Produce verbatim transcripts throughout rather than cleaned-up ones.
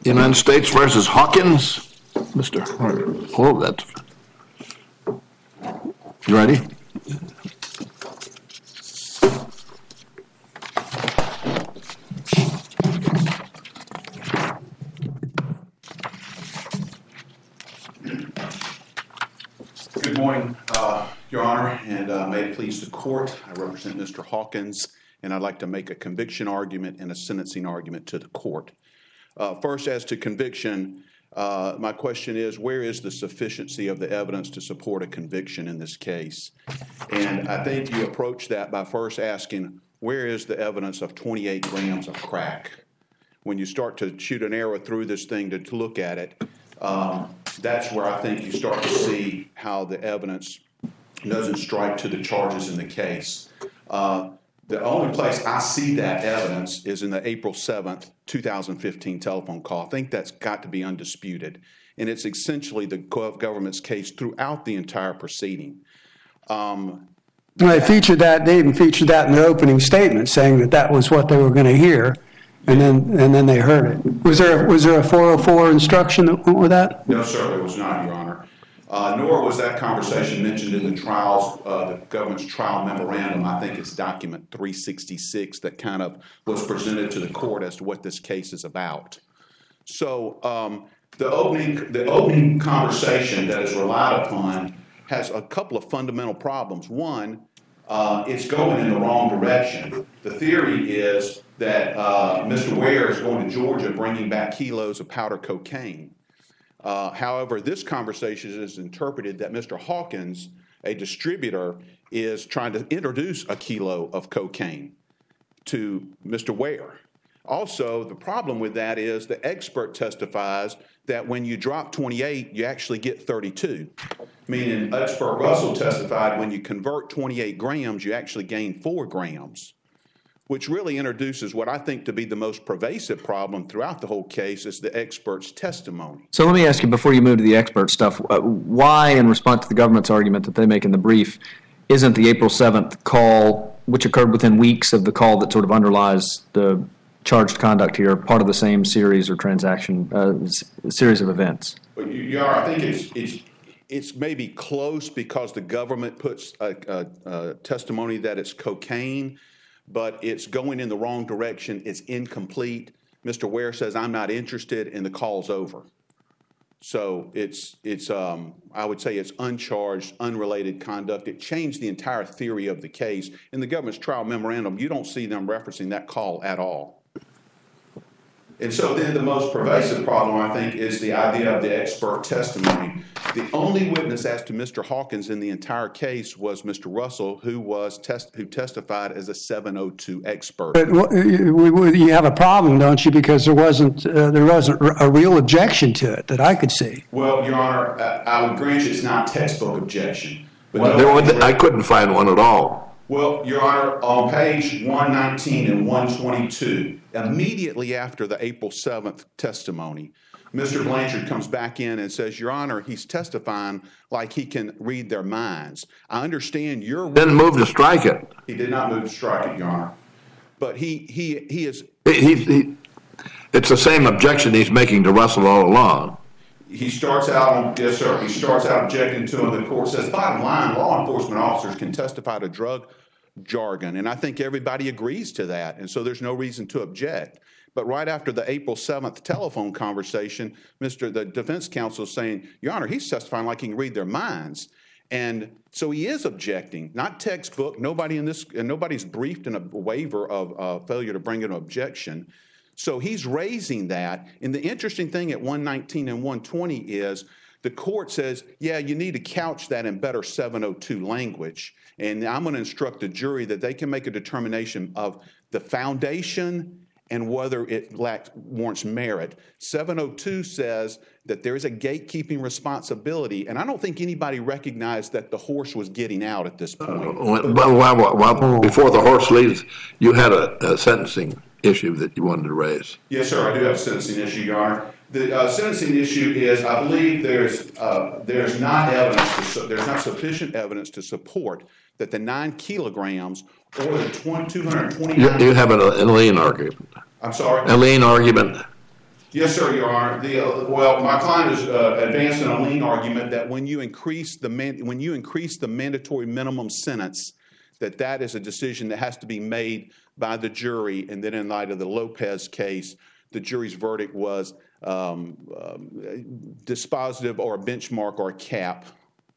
United States versus Hawkins. Mister Oh, that's... You ready? Good morning, uh, Your Honor, and uh, may it please the court. I represent Mister Hawkins, and I'd like to make a conviction argument and a sentencing argument to the court. Uh, first, as to conviction, uh, my question is, where is the sufficiency of the evidence to support a conviction in this case? And I think you approach that by first asking, where is the evidence of twenty-eight grams of crack? When you start to shoot an arrow through this thing to, to look at it, um, that's where I think you start to see how the evidence doesn't strike to the charges in the case. Uh, the only place I see that evidence is in the April seventh, two thousand fifteen telephone call. I think that's got to be undisputed. And it's essentially the government's case throughout the entire proceeding. Um, well, they featured that, they even featured that in their opening statement, saying that that was what they were going to hear. And then, and then they heard it. Was there was there a four oh four instruction that went with that? No, sir, there was not, Your Honor. Uh, nor was that conversation mentioned in the trials, uh, the government's trial memorandum. I think it's document three sixty-six that kind of was presented to the court as to what this case is about. So um, the opening the opening conversation that is relied upon has a couple of fundamental problems. One, uh, it's going in the wrong direction. The theory is that uh, Mister Ware is going to Georgia bringing back kilos of powder cocaine. Uh, however, this conversation is interpreted that Mister Hawkins, a distributor, is trying to introduce a kilo of cocaine to Mister Ware. Also, the problem with that is the expert testifies that when you drop twenty-eight, you actually get thirty-two. Meaning, expert Russell testified when you convert twenty-eight grams, you actually gain four grams. Which really introduces what I think to be the most pervasive problem throughout the whole case is the expert's testimony. So let me ask you, before you move to the expert stuff, uh, why, in response to the government's argument that they make in the brief, isn't the April seventh call, which occurred within weeks of the call that sort of underlies the charged conduct here, part of the same series or transaction, uh, series of events? Well, you, you are, I think it's, it's, it's maybe close because the government puts a, a, a testimony that it's cocaine, but it's going in the wrong direction. It's incomplete. Mister Ware says, I'm not interested, and the call's over. So it's, it's um, I would say it's uncharged, unrelated conduct. It changed the entire theory of the case. In the government's trial memorandum, you don't see them referencing that call at all. And so then the most pervasive problem, I think, is the idea of the expert testimony. The only witness as to Mister Hawkins in the entire case was Mister Russell, who was test who testified as a seven oh two expert. But you have a problem, don't you? Because there wasn't uh, there wasn't a real objection to it that I could see. Well, Your Honor, I would grant you it's not textbook objection. But well, there was, I couldn't find one at all. Well, Your Honor, on page one nineteen and one twenty-two, immediately after the April seventh testimony, Mister Blanchard comes back in and says, Your Honor, he's testifying like he can read their minds. I understand your... Didn't move to strike it. He did not move to strike it, Your Honor. But he, he, he is... He, he, it's the same objection he's making to Russell all along. He starts out on, yes, sir, he starts out objecting to him. The court says, bottom line, law enforcement officers can testify to drug jargon, and I think everybody agrees to that, and so there's no reason to object. But right after the April seventh telephone conversation, Mister the defense counsel is saying, Your Honor, he's testifying like he can read their minds. And so he is objecting, not textbook. Nobody in this, and nobody's briefed in a waiver of uh, failure to bring an objection. So he's raising that. And the interesting thing at one nineteen and one twenty is the court says, yeah, you need to couch that in better seven oh two language. And I'm going to instruct the jury that they can make a determination of the foundation and whether it lacks, warrants merit. seven oh two says that there is a gatekeeping responsibility, and I don't think anybody recognized that the horse was getting out at this point. Uh, well, well, well, well, before the horse leaves, you had a, a sentencing issue that you wanted to raise. Yes, sir, I do have a sentencing issue, Your Honor. The uh, sentencing issue is, I believe there's uh, there's not evidence, to, there's not sufficient evidence to support that the nine kilograms or the two hundred twenty-nine. You, you have an, a lien argument. I'm sorry? A lien argument. Yes, sir, Your Honor. The, uh, well, my client is uh, advancing a lien argument that when you increase the man, when you increase the mandatory minimum sentence, that that is a decision that has to be made by the jury, and then in light of the Lopez case, the jury's verdict was um, um, dispositive or a benchmark or a cap.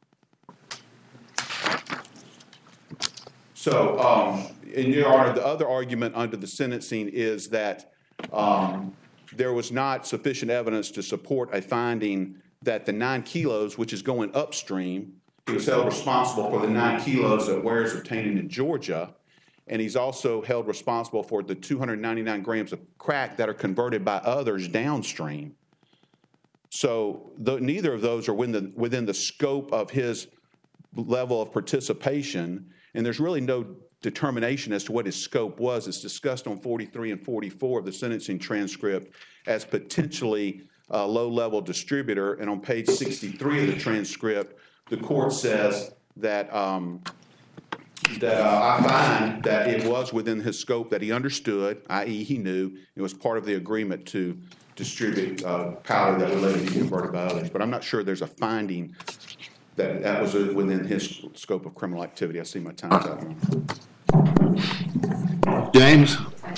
So, um, in Your Honor, the other argument under the sentencing is that um, there was not sufficient evidence to support a finding that the nine kilos, which is going upstream, he was held responsible for the nine kilos that Ware's obtaining in Georgia, and he's also held responsible for the two hundred ninety-nine grams of crack that are converted by others downstream. So the, neither of those are within the, within the scope of his level of participation, and there's really no determination as to what his scope was. It's discussed on forty-three and forty-four of the sentencing transcript as potentially a low-level distributor, and on page sixty-three of the transcript, the court says that um, that uh, I find that it was within his scope, that he understood, that is he knew, it was part of the agreement to distribute uh, powder that would later be converted by others. But I'm not sure there's a finding that that was within his scope of criminal activity. I see my time's up. James?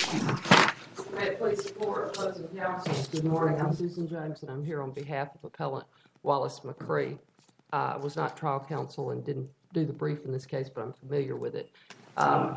May it please support opposing counsel. Good morning. I'm Susan James, and I'm here on behalf of Appellant Wallace McCree. Uh, I was not trial counsel and didn't do the brief in this case, but I'm familiar with it. Um,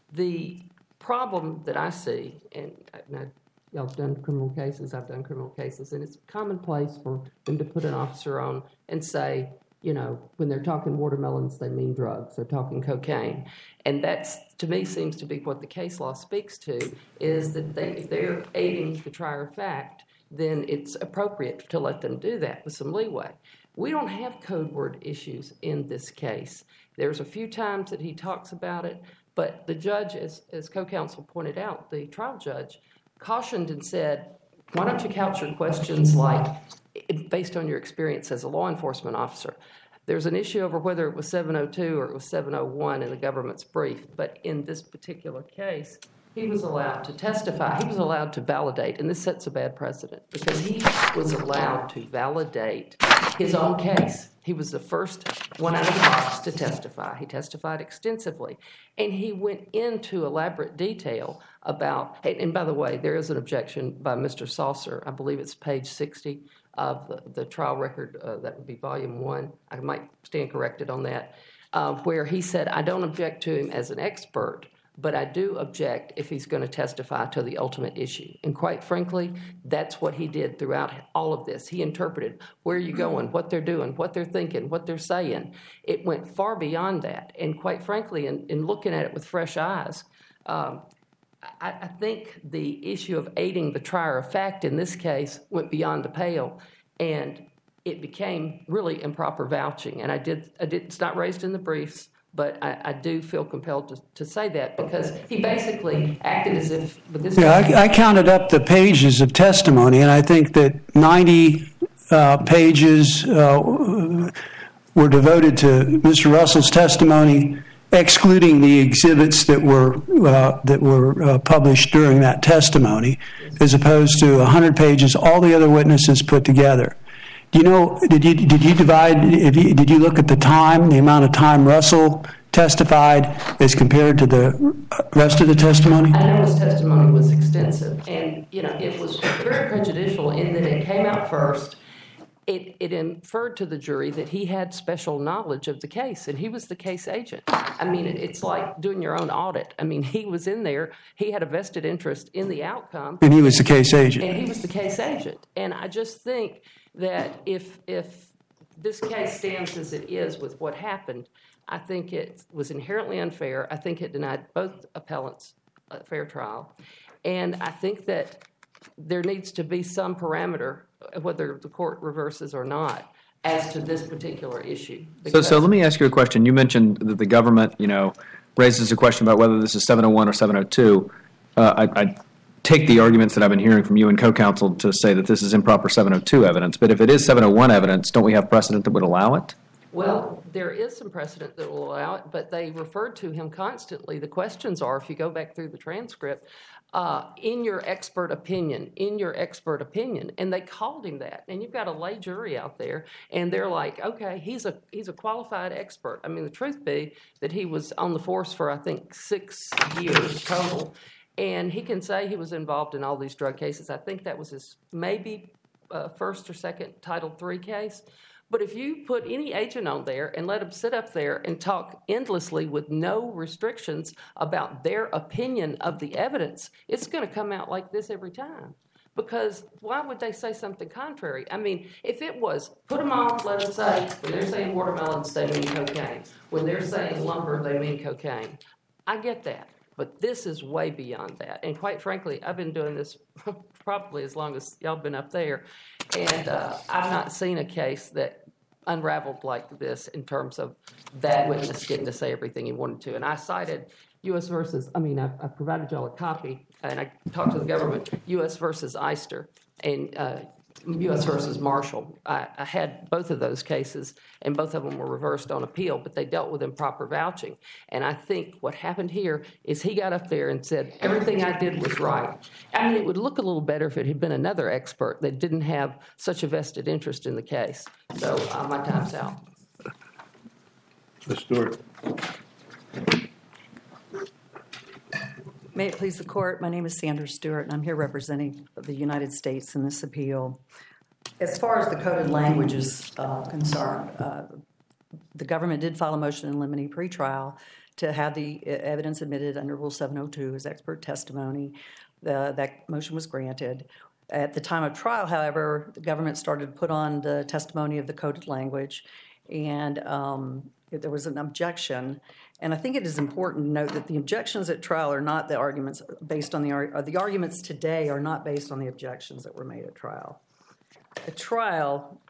the problem that I see, and, and I, y'all have done criminal cases, I've done criminal cases, and it's commonplace for them to put an officer on and say, you know, when they're talking watermelons, they mean drugs. They're talking cocaine. And that's, to me, seems to be what the case law speaks to, is that they, if they're aiding the trier of fact, then it's appropriate to let them do that with some leeway. We don't have code word issues in this case. There's a few times that he talks about it, but the judge, as, as co-counsel pointed out, the trial judge cautioned and said, why don't you couch your questions like, based on your experience as a law enforcement officer. There's an issue over whether it was seven oh two or it was seven oh one in the government's brief, but in this particular case, he was allowed to testify. He was allowed to validate, and this sets a bad precedent because he was allowed to validate his own case. He was the first one out of the box to testify. He testified extensively, and he went into elaborate detail about, and by the way, there is an objection by Mister Saucer. I believe it's page sixty of the, the trial record. Uh, that would be volume one. I might stand corrected on that, uh, where he said, I don't object to him as an expert, but I do object if he's going to testify to the ultimate issue. And quite frankly, that's what he did throughout all of this. He interpreted where are you going, what they're doing, what they're thinking, what they're saying. It went far beyond that. And quite frankly, in, in looking at it with fresh eyes, um, I, I think the issue of aiding the trier of fact in this case went beyond the pale, and it became really improper vouching. And I did, I did it's not raised in the briefs, but I, I do feel compelled to, to say that because he basically acted as if with this. Yeah, I, I counted up the pages of testimony, and I think that ninety uh, pages uh, were devoted to Mister Russell's testimony, excluding the exhibits that were uh, that were uh, published during that testimony, as opposed to one hundred pages, all the other witnesses put together. Do you know, did you did you divide, if you, did you look at the time, the amount of time Russell testified as compared to the rest of the testimony? I know his testimony was extensive, and, you know, it was very prejudicial in that it came out first. It, it inferred to the jury that he had special knowledge of the case, and he was the case agent. I mean, it, it's like doing your own audit. I mean, he was in there. He had a vested interest in the outcome. And he was the case agent. And he was the case agent. And I just think that if if this case stands as it is with what happened, I think it was inherently unfair. I think it denied both appellants a fair trial. And I think that there needs to be some parameter, whether the court reverses or not, as to this particular issue. So, so let me ask you a question. You mentioned that the government, you know, raises a question about whether this is seven oh one or seven oh two. Uh, I, I take the arguments that I've been hearing from you and co-counsel to say that this is improper seven oh two evidence. But if it is seven oh one evidence, don't we have precedent that would allow it? Well, there is some precedent that will allow it, but they referred to him constantly. The questions are, if you go back through the transcript, uh, in your expert opinion, in your expert opinion. And they called him that. And you've got a lay jury out there, and they're like, okay, he's a he's a qualified expert. I mean, the truth be that he was on the force for, I think, six years total. And he can say he was involved in all these drug cases. I think that was his maybe uh, first or second Title three case. But if you put any agent on there and let them sit up there and talk endlessly with no restrictions about their opinion of the evidence, it's going to come out like this every time. Because why would they say something contrary? I mean, if it was, put them on, let them say, when they're saying watermelons, they mean cocaine. When they're saying lumber, they mean cocaine. I get that. But this is way beyond that. And quite frankly, I've been doing this probably as long as y'all been up there. And uh, I've not seen a case that unraveled like this in terms of that witness getting to say everything he wanted to. And I cited U S versus, I mean, I, I provided y'all a copy, and I talked to the government, U S versus Eister and uh, U S versus Marshall. I, I had both of those cases, and both of them were reversed on appeal, but they dealt with improper vouching. And I think what happened here is he got up there and said, everything I did was right. I mean, it would look a little better if it had been another expert that didn't have such a vested interest in the case. So uh, my time's out. Miz Stewart. May it please the court, my name is Sandra Stewart, and I'm here representing the United States in this appeal. As far as the coded language is uh, concerned, uh, the government did file a motion in limine pretrial to have the evidence admitted under Rule seven oh two as expert testimony. The, that motion was granted. At the time of trial, however, the government started to put on the testimony of the coded language, and um, there was an objection. And I think it is important to note that the objections at trial are not the arguments based on the or the arguments today are not based on the objections that were made at trial. At trial,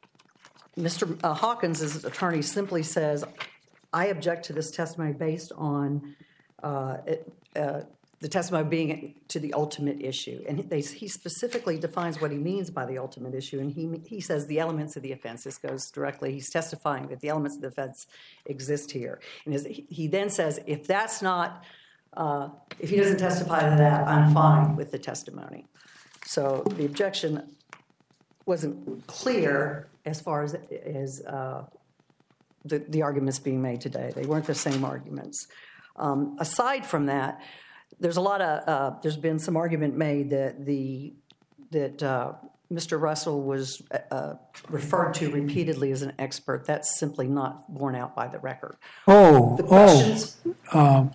Mister Uh, Hawkins' attorney simply says, "I object to this testimony based on uh, it, uh, the testimony being to the ultimate issue." And they, he specifically defines what he means by the ultimate issue, and he he says the elements of the offense. This goes directly. He's testifying that the elements of the offense exist here, and his, he then says, if that's not, uh, if he doesn't testify to that, I'm fine with the testimony. So the objection wasn't clear as far as as uh, the the arguments being made today. They weren't the same arguments. Um, aside from that, there's a lot of uh, there's been some argument made that the that uh, Mister Russell was uh, referred to repeatedly as an expert. That's simply not borne out by the record. Oh, The oh, questions, uh,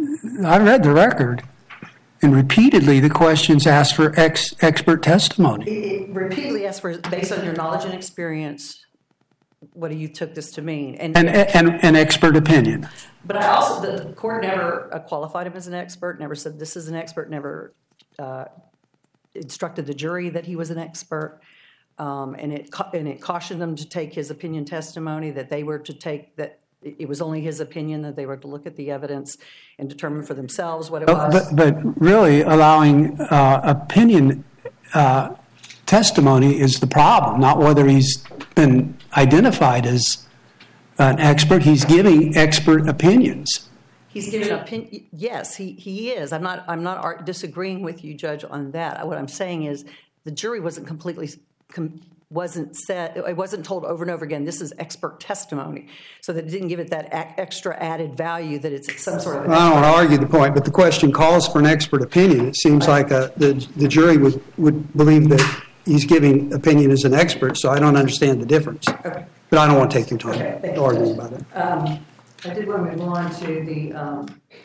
I read the record, and repeatedly the questions asked for ex, expert testimony. it, it repeatedly asked for, based on your knowledge and experience, what do you took this to mean? And, And, and, and expert opinion. but I also, the court never uh, qualified him as an expert, never said this is an expert, never uh, instructed the jury that he was an expert. Um, and it ca- and it cautioned them to take his opinion testimony, that they were to take, that it was only his opinion, that they were to look at the evidence and determine for themselves what it was. But, but really allowing uh, opinion uh, testimony is the problem, not whether he's been identified as an expert. He's giving expert opinions. He's given opinion. Yes, he, he is. I'm not I'm not ar- disagreeing with you, Judge, on that. What I'm saying is the jury wasn't completely com- wasn't said. It wasn't told over and over again. This is expert testimony, so that it didn't give it that a- extra added value that it's some sort of. Well, I don't want to argue the point, but the question calls for an expert opinion. It seems like a, the the jury would, would believe that he's giving opinion as an expert, so I don't understand the difference. Okay. But I don't want to take your time Okay, thank you, arguing Judge. about it. Um, I did want to move on to the um,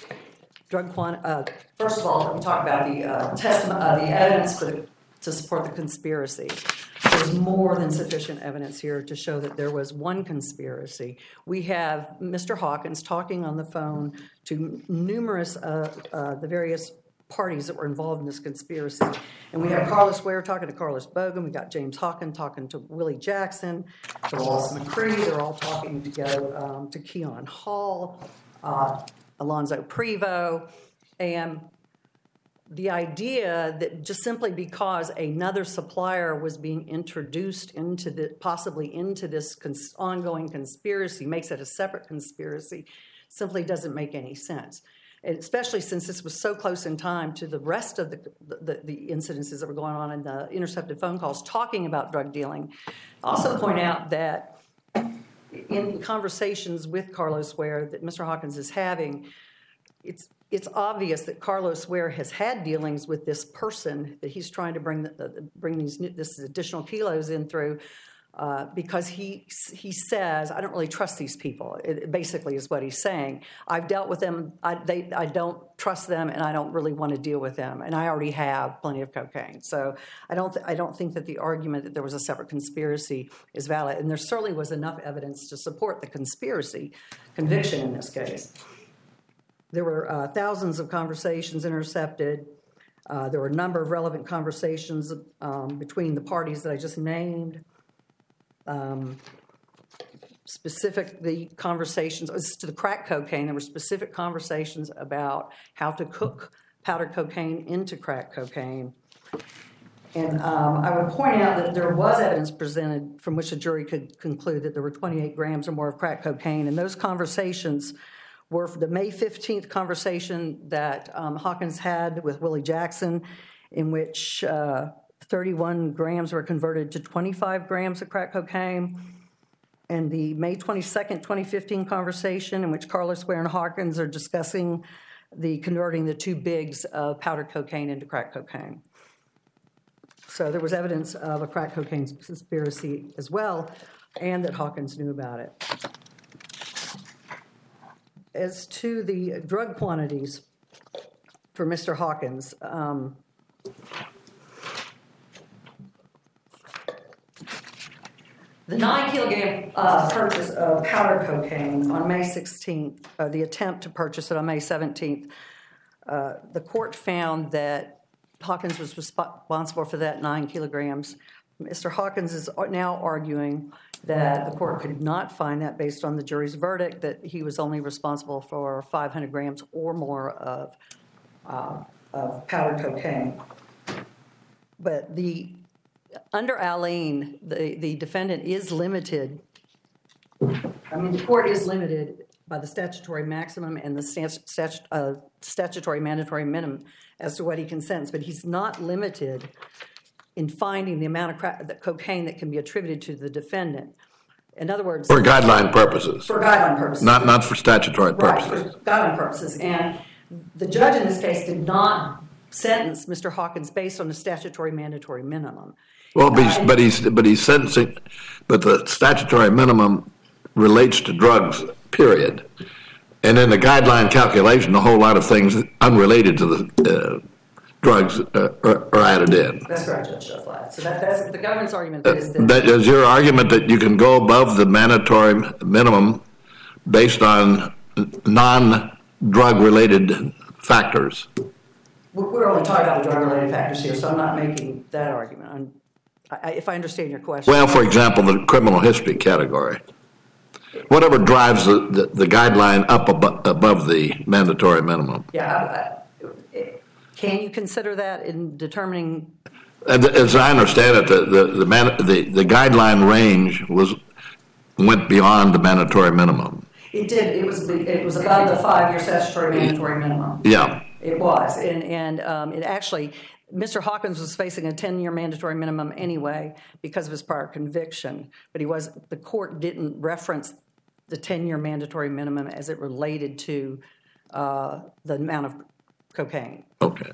drug quant. Uh, first of all, we talk about the uh, testimony, uh, the evidence for the, to support the conspiracy. There's more than sufficient evidence here to show that there was one conspiracy. We have Mister Hawkins talking on the phone to numerous uh, uh, the various parties that were involved in this conspiracy. And we have Carlos Ware talking to Carlos Bogan. We got James Hawkins talking to Willie Jackson, to Wallace McCree. They're all talking together um, to Keon Hall, uh, Alonzo Prevo. And the idea that just simply because another supplier was being introduced into the, possibly into this cons- ongoing conspiracy makes it a separate conspiracy simply doesn't make any sense. And especially since this was so close in time to the rest of the, the, the incidences that were going on in the intercepted phone calls talking about drug dealing. Also point out that in conversations with Carlos Ware that Mister Hawkins is having, it's it's obvious that Carlos Ware has had dealings with this person that he's trying to bring the, the, bring these new, this additional kilos in through, uh, because he he says, I don't really trust these people. It basically is what he's saying. I've dealt with them. I they I don't trust them, and I don't really want to deal with them. And I already have plenty of cocaine. So I don't th- I don't think that the argument that there was a separate conspiracy is valid. And there certainly was enough evidence to support the conspiracy conviction in this case. There were uh, thousands of conversations intercepted. Uh, there were a number of relevant conversations um, between the parties that I just named. Um, specific, the conversations, as to the crack cocaine, there were specific conversations about how to cook powdered cocaine into crack cocaine. And um, I would point out that there was evidence presented from which a jury could conclude that there were twenty-eight grams or more of crack cocaine. And those conversations were the May fifteenth conversation that um, Hawkins had with Willie Jackson, in which uh, thirty-one grams were converted to twenty-five grams of crack cocaine, and the May twenty-second, twenty fifteen conversation in which Carlos Ware and Hawkins are discussing the converting the two bigs of powdered cocaine into crack cocaine. So there was evidence of a crack cocaine conspiracy as well, and that Hawkins knew about it. As to the drug quantities for Mister Hawkins, um, the nine kilogram uh, purchase of powder cocaine on May sixteenth, uh, the attempt to purchase it on May seventeenth, uh, the court found that Hawkins was responsible for that nine kilograms. Mister Hawkins is now arguing that the court could not find that based on the jury's verdict, that he was only responsible for five hundred grams or more of, uh, of powdered cocaine. But the under Alleyne, the, the defendant is limited. I mean, the court is limited by the statutory maximum and the stat, stat, uh, statutory mandatory minimum as to what he can sentence, but he's not limited in finding the amount of crack, the cocaine that can be attributed to the defendant. In other words, For guideline purposes. for guideline purposes. Not, not for statutory Right, purposes. for guideline purposes. And the judge in this case did not sentence Mister Hawkins based on the statutory mandatory minimum. Well, but he's, Uh, but he's, but he's sentencing, but the statutory minimum relates to drugs, period. And in the guideline calculation, a whole lot of things unrelated to the uh, drugs uh, are, are added in. That's correct, Judge Schoflat. So that, that's the government's argument is that. That is your argument that you can go above the mandatory minimum based on non-drug related factors. We're only talking about the drug-related factors here, so I'm not making that argument. I'm, I, if I understand your question. Well, for example, the criminal history category. Whatever drives the, the, the guideline up above, above the mandatory minimum. Yeah. I, I, can you consider that in determining? As I understand it, the, the, the, man, the, the guideline range was went beyond the mandatory minimum. It did. It was it was above the five-year statutory mandatory minimum. Yeah. It was, and and um, it actually, Mister Hawkins was facing a ten-year mandatory minimum anyway because of his prior conviction, but he was the court didn't reference the ten-year mandatory minimum as it related to uh, the amount of cocaine. Okay.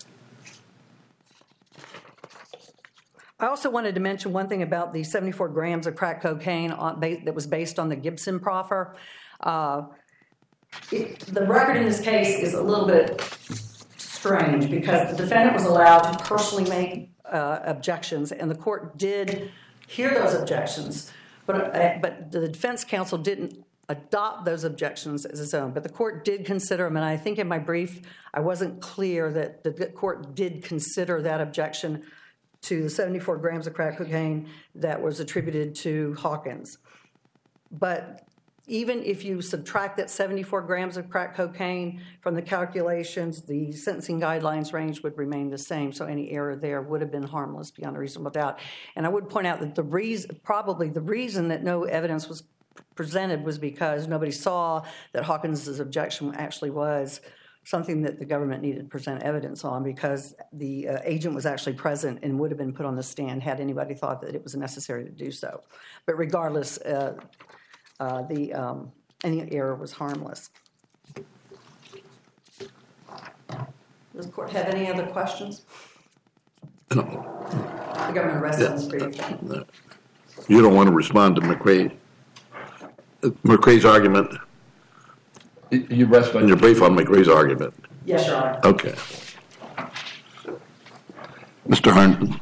I also wanted to mention one thing about the seventy-four grams of crack cocaine on, that was based on the Gibson proffer. Uh, it, the record in this case is a little bit strange because the defendant was allowed to personally make uh, objections, and the court did hear those objections, but uh, but the defense counsel didn't adopt those objections as its own. But the court did consider them, and I think in my brief I wasn't clear that the court did consider that objection to the seventy-four grams of crack cocaine that was attributed to Hawkins. But even if you subtract that seventy-four grams of crack cocaine from the calculations, the sentencing guidelines range would remain the same. So any error there would have been harmless beyond a reasonable doubt. And I would point out that the reason, probably the reason that no evidence was presented was because nobody saw that Hawkins's objection actually was something that the government needed to present evidence on because the uh, agent was actually present and would have been put on the stand had anybody thought that it was necessary to do so. But regardless, uh, uh, the um, any error was harmless. Does the court have any other questions? No. The government rests on its brief. No. You don't want to respond to McCrae, McCrae's argument? You rest On on your brief on McCrae's argument? Yes, Your Honor. Okay. Mister Harrington?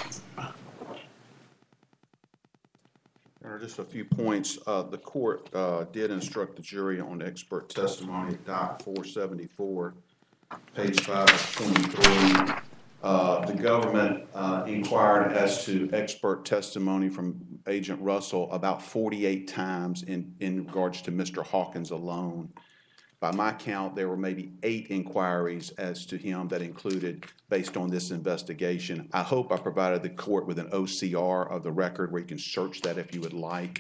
There are just a few points. Uh, the court uh, did instruct the jury on expert testimony, doc four seventy-four, page five of twenty-three. Uh, the government uh, inquired as to expert testimony from Agent Russell about forty-eight times in, in regards to Mister Hawkins alone. By my count, there were maybe eight inquiries as to him that included based on this investigation. I hope I provided the court with an O C R of the record where you can search that if you would like.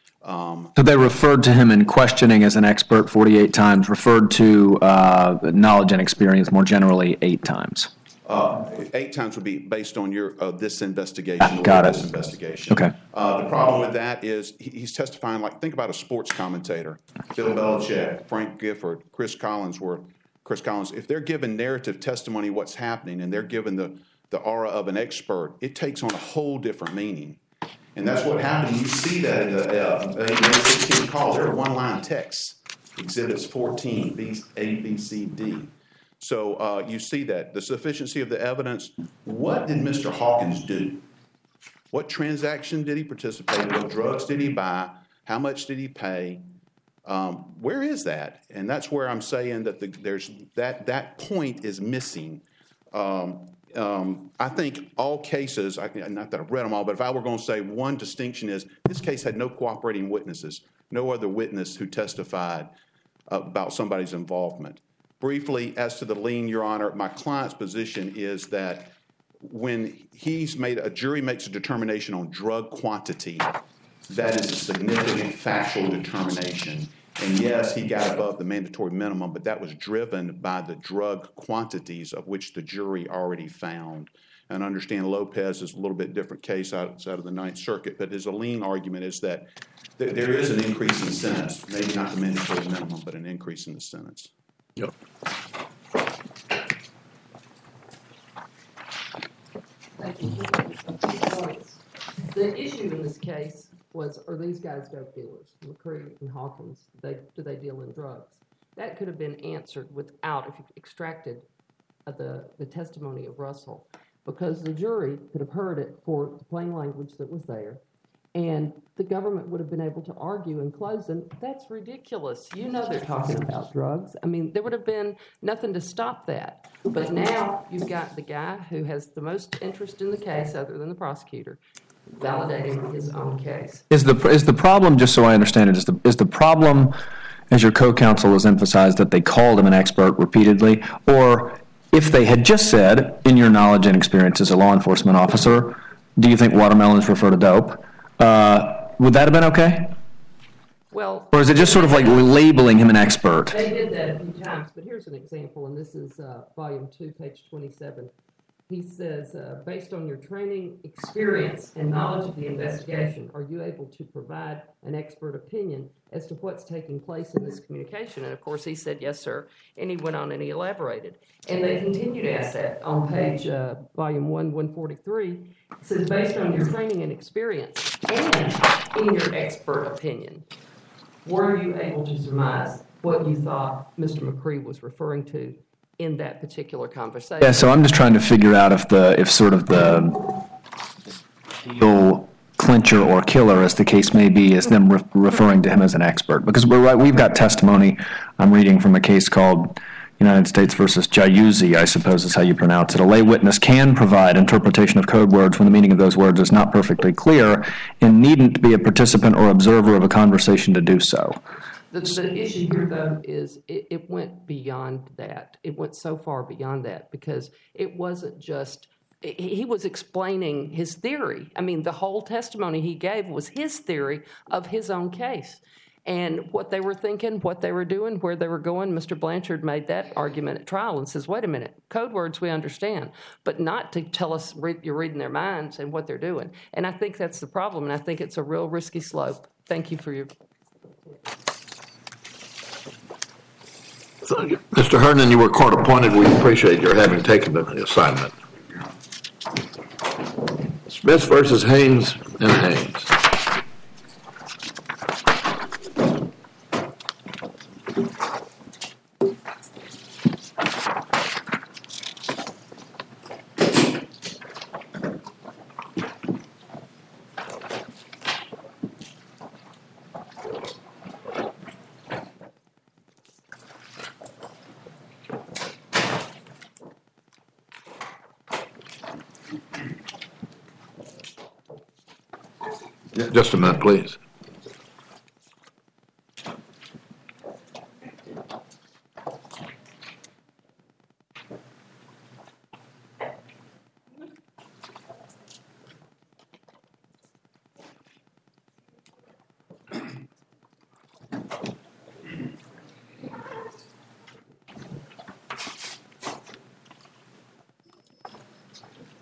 Um, So they referred to him in questioning as an expert forty-eight times, referred to uh, knowledge and experience more generally eight times. Uh, eight times would be based on your, uh, this investigation. or Got it. This investigation. Okay. Uh, the problem with that is he, he's testifying like, think about a sports commentator, Bill Belichick, Frank Gifford, Chris Collinsworth, Chris Collins. If they're given narrative testimony of what's happening and they're given the, the aura of an expert, it takes on a whole different meaning. And that's what happened. You see that in the uh, May sixteenth call. There are one-line texts, exhibits fourteen, these A, B, C, D. So uh, you see that. The sufficiency of the evidence. What did Mister Hawkins do? What transaction did he participate in? What drugs did he buy? How much did he pay? Um, where is that? And that's where I'm saying that the, there's that that point is missing. Um, um, I think all cases, I, not that I've read them all, but if I were going to say one distinction is this case had no cooperating witnesses, no other witness who testified about somebody's involvement. Briefly, as to the lien, Your Honor, my client's position is that when he's made, a jury makes a determination on drug quantity, that is a significant factual determination. And yes, he got above the mandatory minimum, but that was driven by the drug quantities of which the jury already found. And I understand Lopez is a little bit different case outside of the Ninth Circuit, but his lien argument is that th- there is an increase in the sentence, maybe not the mandatory minimum, but an increase in the sentence. Yep. Thank you. Two points. The issue in this case was, are these guys dope dealers, McCree and Hawkins? They, do they deal in drugs? That could have been answered without, if you extracted uh, the, the testimony of Russell, because the jury could have heard it for the plain language that was there, and the government would have been able to argue in closing, that's ridiculous. You know they're talking about drugs. I mean, there would have been nothing to stop that. But now you've got the guy who has the most interest in the case, other than the prosecutor, validating his own case. Is the is the problem, just so I understand it, is the is the problem, as your co-counsel has emphasized, that they called him an expert repeatedly, or if they had just said, in your knowledge and experience as a law enforcement officer, do you think watermelons refer to dope? Uh, would that have been okay? Well, Or is it just sort of like labeling him an expert? they did that a few times, but here's an example, and this is uh, volume two, page twenty-seven. He says, uh, based on your training, experience, and knowledge of the investigation, are you able to provide an expert opinion as to what's taking place in this communication? And of course, he said, yes, sir. And he went on and he elaborated. And they continue to ask that on page, uh, volume one, one forty-three. It says, based on your training and experience, and in your expert opinion, were you able to surmise what you thought Mister McCree was referring to in that particular conversation? Yeah, so I'm just trying to figure out if the if sort of the deal clincher or killer, as the case may be, is them re- referring to him as an expert. Because we're right, we've got testimony. I'm reading from a case called United States versus Jayuzi, I suppose is how you pronounce it. A lay witness can provide interpretation of code words when the meaning of those words is not perfectly clear and needn't be a participant or observer of a conversation to do so. The, the issue here, though, is it, it went beyond that. It went so far beyond that because it wasn't just, he, he was explaining his theory. I mean, the whole testimony he gave was his theory of his own case. and what they were thinking, what they were doing, where they were going. Mister Blanchard made that argument at trial and says, wait a minute, code words we understand, but not to tell us read, you're reading their minds and what they're doing. And I think that's the problem, and I think it's a real risky slope. Thank you for your... Mister Herndon, you were court appointed. We appreciate your having taken the assignment. Smith versus Haynes and Haynes. Just a minute, please.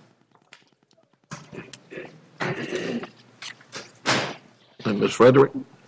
And Miz Frederick?